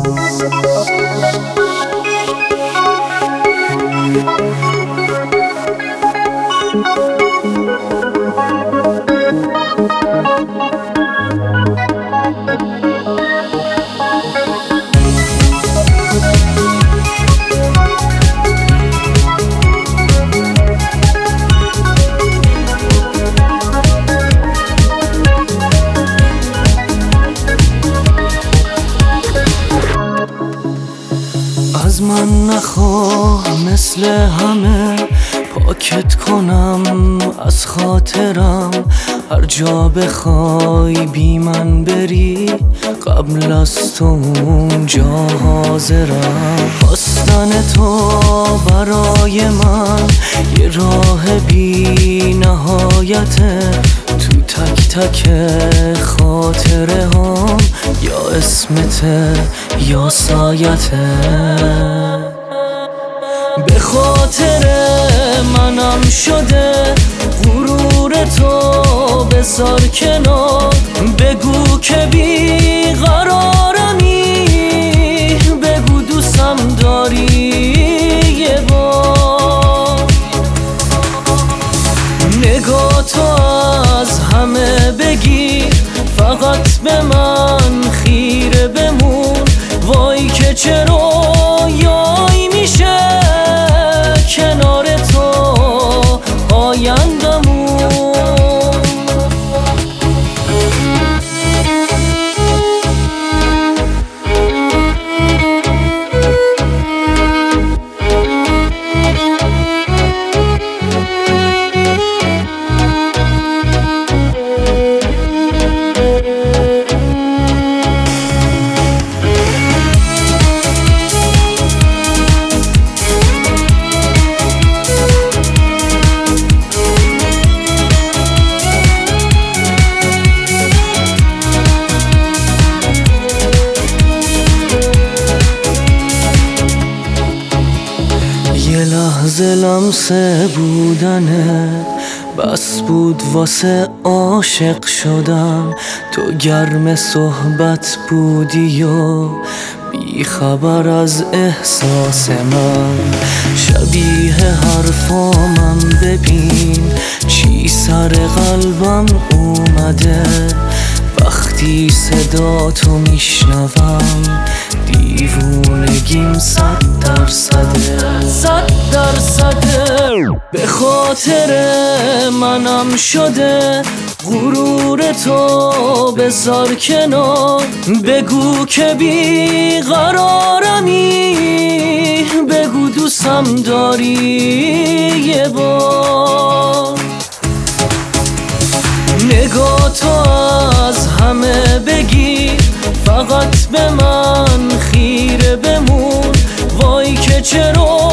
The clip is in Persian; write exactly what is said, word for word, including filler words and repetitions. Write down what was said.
از من نخواه مثل همه پاکت کنم از خاطرم، هر جا بخوای بی من بری قبل از تو اونجا حاضرم. خواستن تو برای من یه راه بی نهایته، تو تک تک خاطره هم یا اسمته یا سایته. به خاطر منم شده غرور تو بذار کنار، بگو که بی قرارمی، بگو دوستم داری یه بار. نگاه تو از همه بگیر، فقط به من خیره بمون، وای که چرا یای میشه کنار تو آیندمون. یه لحظه لمسه بودنه بس بود واسه عاشق شدن، تو گرم صحبت بودی و بی خبر از احساس من. شبیه حرفامم ببین چی سر قلبم اومده، وقتی صدا تو میشنوم دیوونگیم صد درصده صد درصده. به خاطر منم شده غرور تو بذار کنار، بگو که بی قرارمی، بگو دوستم داری یه بار. نگاه تو از همه بگیر، فقط به من خیره بمون، وای که چرا